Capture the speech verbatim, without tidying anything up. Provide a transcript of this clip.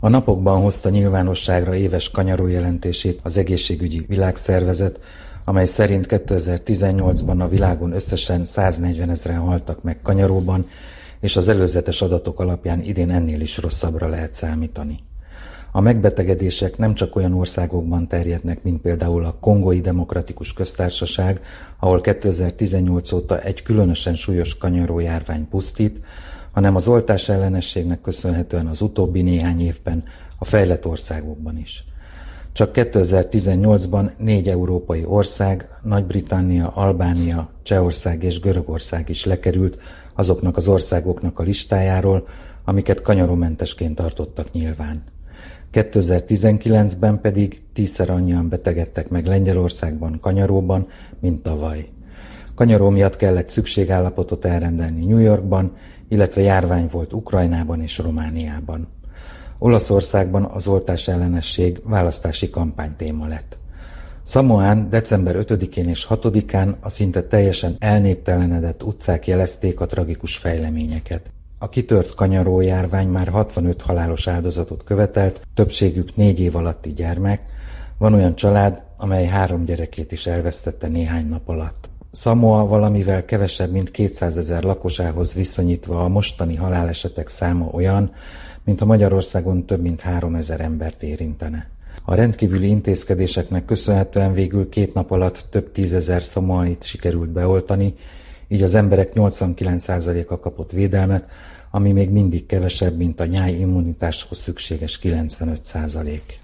A napokban hozta nyilvánosságra éves kanyarójelentését az Egészségügyi Világszervezet, amely szerint kétezer-tizennyolcban a világon összesen száznegyvenezren haltak meg kanyaróban, és az előzetes adatok alapján idén ennél is rosszabbra lehet számítani. A megbetegedések nem csak olyan országokban terjednek, mint például a Kongói Demokratikus Köztársaság, ahol kétezer-tizennyolc óta egy különösen súlyos kanyarójárvány pusztít, hanem az oltás ellenességnek köszönhetően az utóbbi néhány évben a fejlett országokban is. Csak kétezer-tizennyolcban négy európai ország, Nagy-Britannia, Albánia, Csehország és Görögország is lekerült azoknak az országoknak a listájáról, amiket kanyarómentesként tartottak nyilván. kétezer-tizenkilencben pedig tízszer annyian betegedtek meg Lengyelországban kanyaróban, mint tavaly. Kanyaró miatt kellett szükségállapotot elrendelni New Yorkban, illetve járvány volt Ukrajnában és Romániában. Olaszországban az oltás ellenesség választási kampánytéma lett. Szamoán december ötödikén és hatodikán a szinte teljesen elnéptelenedett utcák jelezték a tragikus fejleményeket. A kitört kanyarójárvány már hatvanöt halálos áldozatot követelt, többségük négy év alatti gyermek. Van olyan család, amely három gyerekét is elvesztette néhány nap alatt. Szamoa valamivel kevesebb, mint kétszázezer lakosához viszonyítva a mostani halálesetek száma olyan, mint a Magyarországon több mint háromezer embert érintene. A rendkívüli intézkedéseknek köszönhetően végül két nap alatt több tízezer szamoait sikerült beoltani, így az emberek nyolcvankilenc százaléka kapott védelmet, ami még mindig kevesebb, mint a nyáj immunitáshoz szükséges kilencvenöt százalék.